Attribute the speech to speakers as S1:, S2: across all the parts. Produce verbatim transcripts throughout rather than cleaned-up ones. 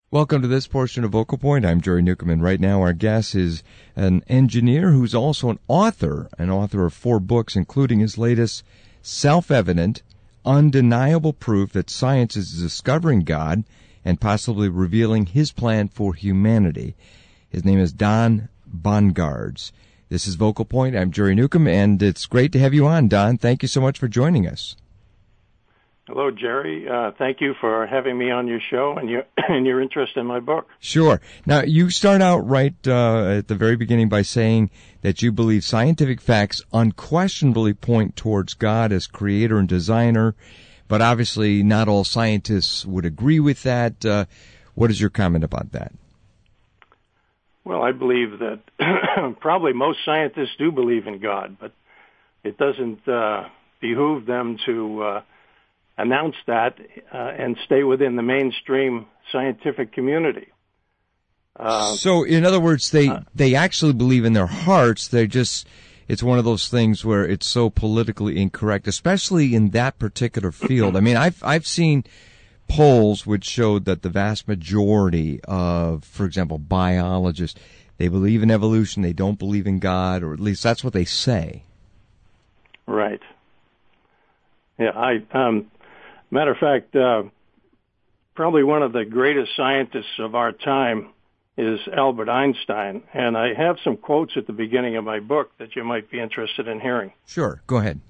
S1: Welcome to this portion of Vocal Point. I'm Jerry Newcomb, and right now our guest is an engineer who's also an author, an author of four books, including his latest, Self-Evident, Undeniable Proof that Science is Discovering God and Possibly Revealing His Plan for Humanity. His name is Don Bongards. This is Vocal Point. I'm Jerry Newcomb, and it's great to have you on, Don. Thank you so much for joining us.
S2: Hello, Jerry. Uh, thank you for having me on your show and your and your interest in my book.
S1: Sure. Now, you start out right uh, at the very beginning by saying that you believe scientific facts unquestionably point towards God as creator and designer, but obviously not all scientists would agree with that. Uh, what is your comment about that?
S2: Well, I believe that probably most scientists do believe in God, but it doesn't uh, behoove them to uh, announce that uh, and stay within the mainstream scientific community.
S1: Uh, so, in other words, they, uh, they actually believe in their hearts. They're just, it's one of those things where it's so politically incorrect, especially in that particular field. I mean, I've, I've seen polls which showed that the vast majority of, for example, biologists, they believe in evolution, they don't believe in God, or at least that's what they say.
S2: Right. Yeah, I, um, matter of fact, uh, probably one of the greatest scientists of our time is Albert Einstein, and I have some quotes at the beginning of my book that you might be interested in hearing.
S1: Sure, go ahead.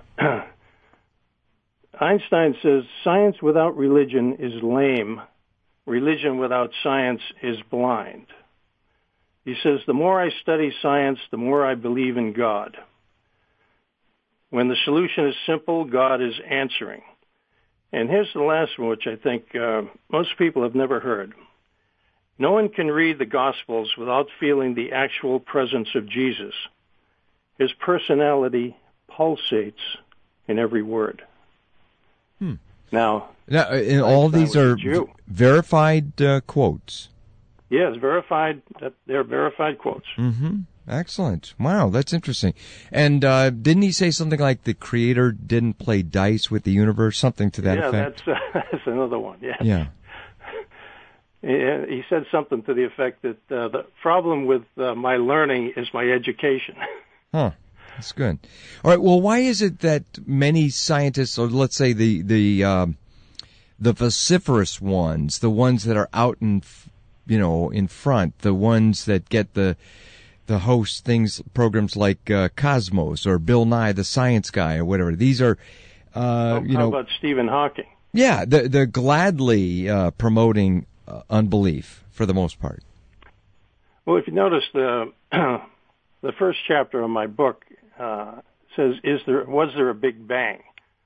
S2: Einstein says, "Science without religion is lame. Religion without science is blind." He says, "The more I study science, the more I believe in God. When the solution is simple, God is answering." And here's the last one, which I think uh, most people have never heard. "No one can read the Gospels without feeling the actual presence of Jesus. His personality pulsates in every word."
S1: Hmm.
S2: Now,
S1: now and all of these are v- verified uh, quotes.
S2: Yes, verified. They're verified quotes.
S1: Mm-hmm. Excellent. Wow, that's interesting. And uh, didn't he say something like the Creator didn't play dice with the universe, something to that
S2: yeah,
S1: effect?
S2: Yeah, that's, uh, that's another one, yeah.
S1: Yeah.
S2: He said something to the effect that uh, the problem with uh, my learning is my education.
S1: Huh. That's good. All right, well, why is it that many scientists, or let's say the, the, um, the vociferous ones, the ones that are out in, you know, in front, the ones that get the the host things, programs like uh, Cosmos or Bill Nye, the Science Guy, or whatever. These are, uh,
S2: oh,
S1: you know.
S2: How about Stephen Hawking?
S1: Yeah, they're, they're gladly uh, promoting uh, unbelief for the most part.
S2: Well, if you notice, the the first chapter of my book uh, says, "Is there was there a Big Bang?"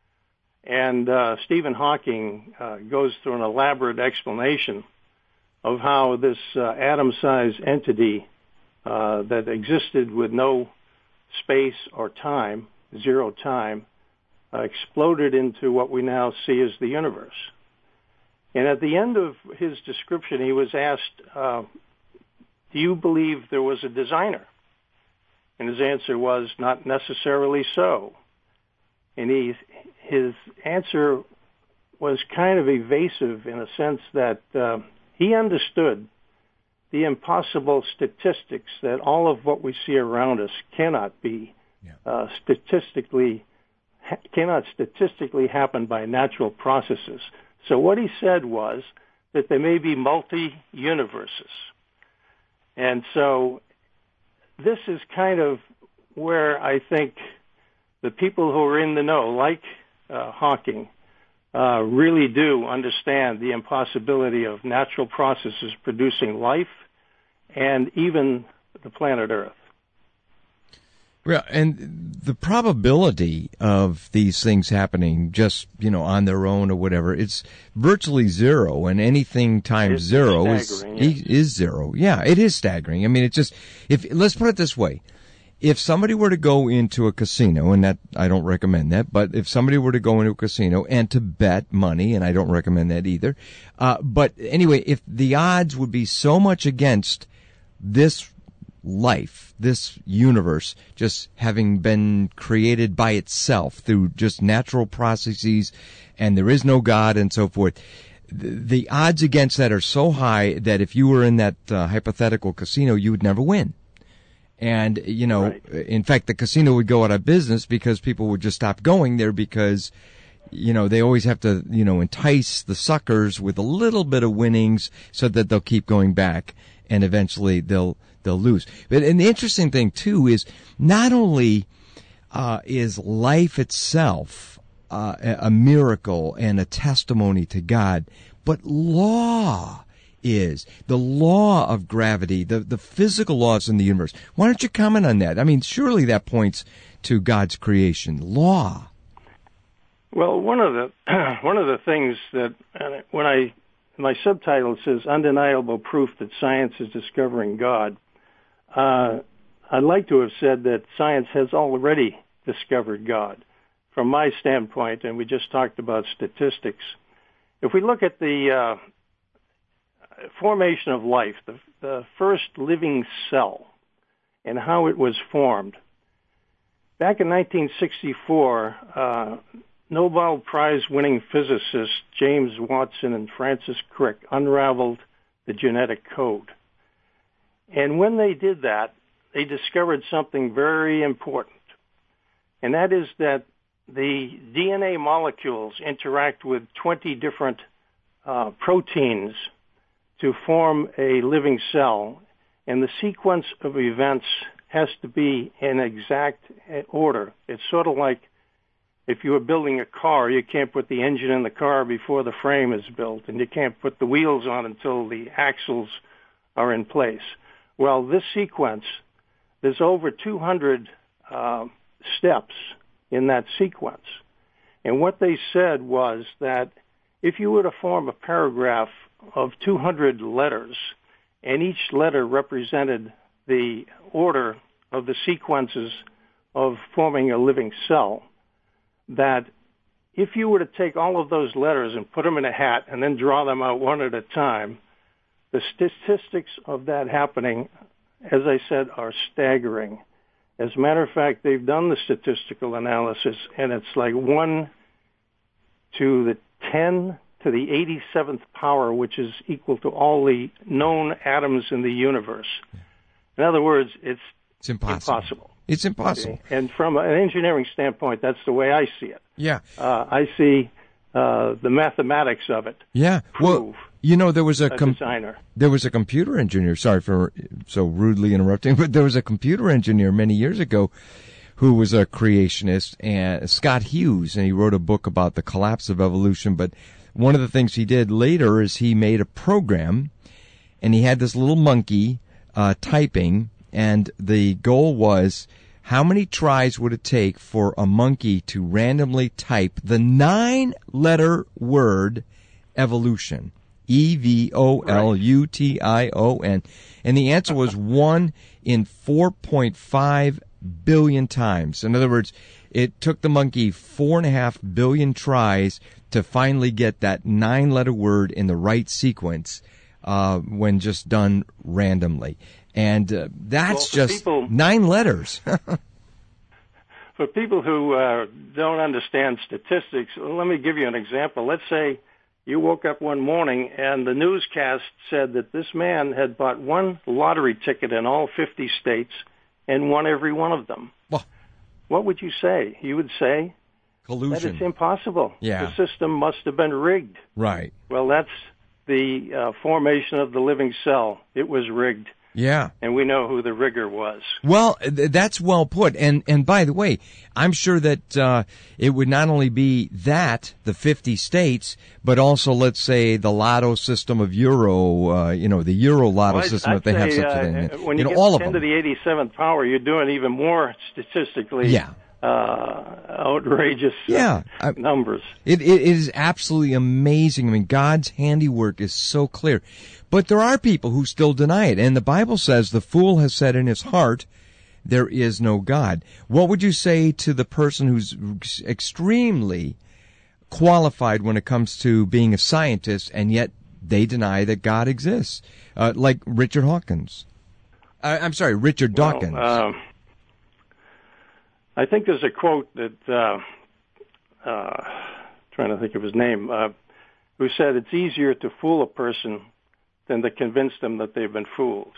S2: And uh, Stephen Hawking uh, goes through an elaborate explanation of how this uh, atom-sized entity Uh, that existed with no space or time, zero time, uh, exploded into what we now see as the universe. And at the end of his description, he was asked, uh, "Do you believe there was a designer?" And his answer was, "Not necessarily so." And he, his answer was kind of evasive in a sense that uh, he understood the impossible statistics that all of what we see around us cannot be yeah. uh, statistically ha- cannot statistically happen by natural processes. So what he said was that there may be multi-universes. And so this is kind of where I think the people who are in the know, like uh, Hawking, uh, really do understand the impossibility of natural processes producing life and even the planet Earth.
S1: Yeah, and the probability of these things happening just, you know, on their own or whatever, it's virtually zero, and anything times
S2: it's
S1: zero is,
S2: yes.
S1: is zero. Yeah, it is staggering. I mean, it just, if, let's put it this way. If somebody were to go into a casino, and that, I don't recommend that, but if somebody were to go into a casino and to bet money, and I don't recommend that either, uh, but anyway, if the odds would be so much against this life, this universe, just having been created by itself through just natural processes, and there is no God and so forth, the, the odds against that are so high that if you were in that uh, hypothetical casino, you would never win. And, you know,
S2: right.
S1: in fact, the casino would go out of business because people would just stop going there because, you know, they always have to, you know, entice the suckers with a little bit of winnings so that they'll keep going back and eventually they'll, they'll lose. But, and the interesting thing too is not only, uh, is life itself, uh, a, a miracle and a testimony to God, but law is the law of gravity, the, the physical laws in the universe. Why don't you comment on that? I mean, surely that points to God's creation. Law.
S2: Well, one of the one of the things that uh, when I my subtitle says "Undeniable Proof That Science is Discovering God," uh, I'd like to have said that science has already discovered God. From my standpoint, and we just talked about statistics, if we look at the uh, formation of life, the, the first living cell, and how it was formed. Back in nineteen sixty-four, uh, Nobel Prize-winning physicists James Watson and Francis Crick unraveled the genetic code. And when they did that, they discovered something very important, and that is that the D N A molecules interact with twenty different uh, proteins to form a living cell, and the sequence of events has to be in exact order. It's sort of like if you were building a car, you can't put the engine in the car before the frame is built, and you can't put the wheels on until the axles are in place. Well, this sequence, there's over two hundred uh, steps in that sequence. And what they said was that if you were to form a paragraph of two hundred letters, and each letter represented the order of the sequences of forming a living cell, that if you were to take all of those letters and put them in a hat and then draw them out one at a time, the statistics of that happening, as I said, are staggering. As a matter of fact, they've done the statistical analysis, and it's like one to the ten to the eighty-seventh power, which is equal to all the known atoms in the universe. In other words, it's,
S1: it's impossible.
S2: impossible.
S1: It's impossible.
S2: Okay? And from an engineering standpoint, that's the way I see it.
S1: Yeah.
S2: Uh, I see uh, the mathematics of it.
S1: Yeah. Well, you know, there was a,
S2: a
S1: com-
S2: designer.
S1: There was a computer engineer. Sorry for so rudely interrupting, but there was a computer engineer many years ago who was a creationist, and Scott Hughes, and he wrote a book about the collapse of evolution. But one of the things he did later is he made a program, and he had this little monkey uh, typing, and the goal was how many tries would it take for a monkey to randomly type the nine-letter word evolution. E V O L U T I O N. And the answer was one in four point five billion times. In other words, it took the monkey four and a half billion tries to finally get that nine-letter word in the right sequence uh, when just done randomly. And uh, that's
S2: well,
S1: just
S2: people,
S1: nine letters.
S2: For people who uh, don't understand statistics, let me give you an example. Let's say you woke up one morning and the newscast said that this man had bought one lottery ticket in all fifty states and won every one of them.
S1: Well,
S2: what would you say? You would say
S1: collusion.
S2: that it's impossible.
S1: Yeah.
S2: The system must have been rigged.
S1: Right.
S2: Well, that's the uh, formation of the living cell. It was rigged.
S1: Yeah.
S2: And we know who the rigger was.
S1: Well, th- that's well put. And and by the way, I'm sure that uh, it would not only be that, the fifty states, but also, let's say, the lotto system of Euro, uh, you know, the Euro lotto
S2: well,
S1: system
S2: I'd
S1: that they
S2: say,
S1: have such
S2: uh,
S1: a thing.
S2: When
S1: you,
S2: you,
S1: know,
S2: get
S1: all of
S2: ten
S1: them.
S2: to the eighty-seventh power, you're doing even more statistically
S1: Yeah.
S2: uh, outrageous
S1: yeah.
S2: uh,
S1: I,
S2: numbers.
S1: It, it is absolutely amazing. I mean, God's handiwork is so clear. But there are people who still deny it. And the Bible says the fool has said in his heart, there is no God. What would you say to the person who's extremely qualified when it comes to being a scientist, and yet they deny that God exists? Uh, like Richard Hawkins. Uh, I'm sorry, Richard Dawkins.
S2: Well, um, I think there's a quote that, uh, uh, trying to think of his name, uh, who said it's easier to fool a person than to convince them that they've been fooled.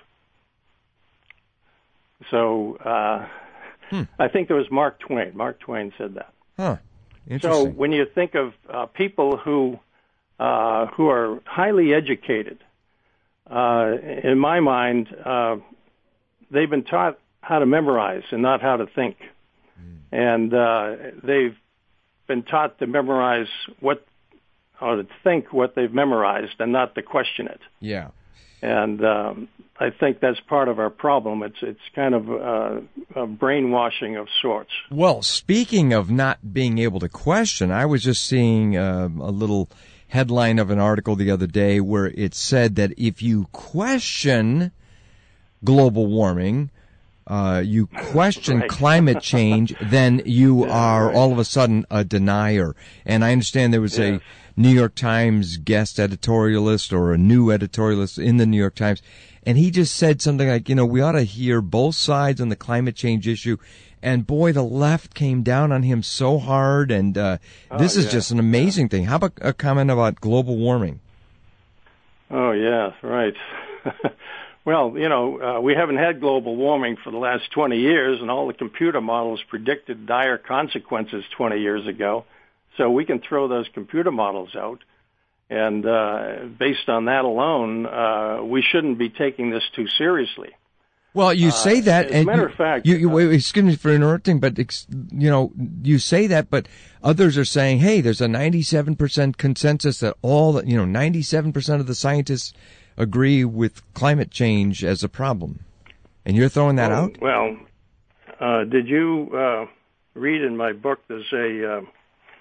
S2: So uh, hmm. I think there was Mark Twain. Mark Twain said that.
S1: Huh. Interesting.
S2: So when you think of uh, people who uh, who are highly educated, uh, in my mind, uh, they've been taught how to memorize and not how to think. Mm. And uh, they've been taught to memorize what, or to think what they've memorized and not to question it.
S1: Yeah.
S2: And um, I think that's part of our problem. It's it's kind of uh, a brainwashing of sorts.
S1: Well, speaking of not being able to question, I was just seeing uh, a little headline of an article the other day where it said that if you question global warming, uh, you question
S2: right.
S1: climate change, then you yeah, are right. all of a sudden a denier. And I understand there was yeah. a New York Times guest editorialist or a new editorialist in the New York Times, and he just said something like, you know, we ought to hear both sides on the climate change issue. And boy, the left came down on him so hard, and uh, oh, this is yeah. just an amazing yeah. thing. How about a comment about global warming?
S2: Oh, yeah, right. Well, you know, uh, we haven't had global warming for the last twenty years, and all the computer models predicted dire consequences twenty years ago. So we can throw those computer models out, and uh, based on that alone, uh, we shouldn't be taking this too seriously.
S1: Well, you say that,
S2: uh, as
S1: and
S2: a matter
S1: you,
S2: of fact,
S1: you, you,
S2: uh,
S1: excuse me for interrupting, but you know, you say that, but others are saying, "Hey, there's a ninety-seven percent consensus that all, you know, ninety-seven percent of the scientists agree with climate change as a problem," and you're throwing that
S2: well,
S1: out.
S2: Well, uh, did you uh, read in my book? There's a uh,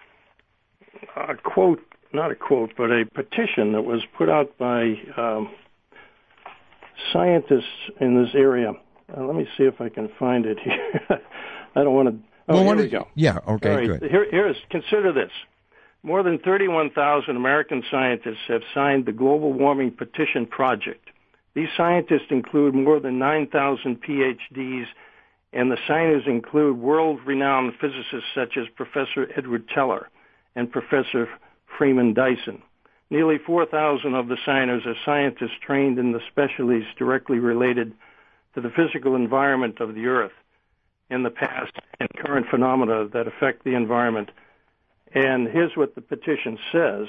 S2: a quote, not a quote, but a petition that was put out by um, scientists in this area. Uh, let me see if I can find it here. I don't want to. Oh, well, here we go.
S1: Yeah, okay,
S2: right,
S1: good.
S2: Here, here's, consider this. More than thirty-one thousand American scientists have signed the Global Warming Petition Project. These scientists include more than nine thousand P H Ds, and the signers include world-renowned physicists such as Professor Edward Teller and Professor Freeman Dyson. Nearly four thousand of the signers are scientists trained in the specialties directly related to the physical environment of the Earth in the past and current phenomena that affect the environment. And here's what the petition says.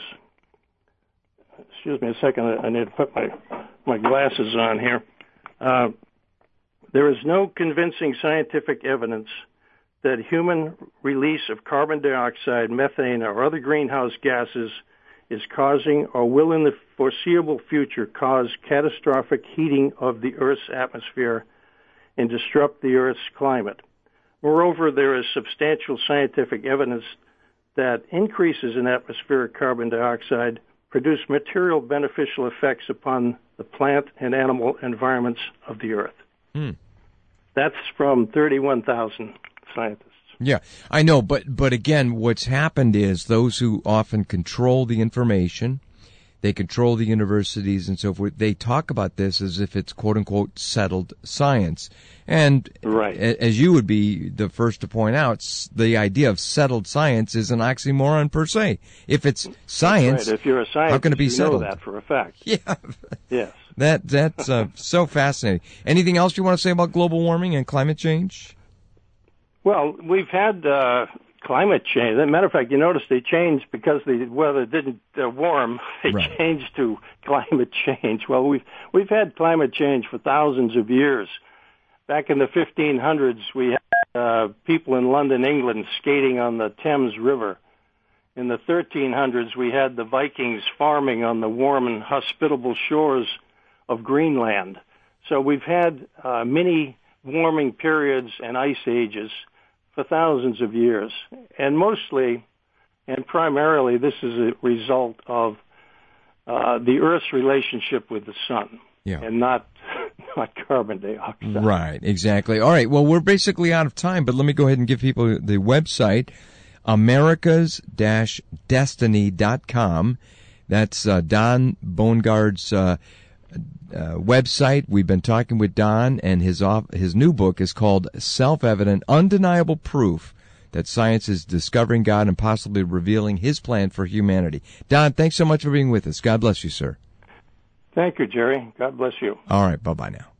S2: Excuse me a second, I need to put my, my glasses on here. Uh, there is no convincing scientific evidence that human release of carbon dioxide, methane, or other greenhouse gases is causing or will in the foreseeable future cause catastrophic heating of the Earth's atmosphere and disrupt the Earth's climate. Moreover, there is substantial scientific evidence that increases in atmospheric carbon dioxide produce material beneficial effects upon the plant and animal environments of the Earth.
S1: Hmm.
S2: That's from thirty-one thousand scientists.
S1: Yeah, I know, but but again, what's happened is those who often control the information, they control the universities and so forth, they talk about this as if it's quote-unquote settled science. And
S2: right.
S1: as you would be the first to point out, the idea of settled science is an oxymoron per se. If it's science,
S2: right. If you're a scientist,
S1: how can it be
S2: you
S1: settled?
S2: know that for a fact.
S1: Yeah.
S2: Yes.
S1: That, that's uh, so fascinating. Anything else you want to say about global warming and climate change?
S2: Well, we've had uh, climate change. As a matter of fact, you notice they changed because the weather didn't uh, warm. They
S1: right.
S2: changed to climate change. Well, we've we've had climate change for thousands of years. Back in the fifteen hundreds, we had uh, people in London, England, skating on the Thames River. In the thirteen hundreds, we had the Vikings farming on the warm and hospitable shores of Greenland. So we've had uh, many warming periods and ice ages for thousands of years. And mostly, and primarily, this is a result of uh, the Earth's relationship with the sun,
S1: yeah.
S2: and not not carbon dioxide.
S1: Right, exactly. All right, well, we're basically out of time, but let me go ahead and give people the website, americas dash destiny dot com. That's uh, Don Bongard's uh, uh, website. We've been talking with Don, and his off, his new book is called Self-Evident, Undeniable Proof that science is discovering God and possibly revealing His plan for humanity. Don, thanks so much for being with us. God bless you, sir.
S2: Thank you, Jerry. God bless you.
S1: All right, bye-bye now.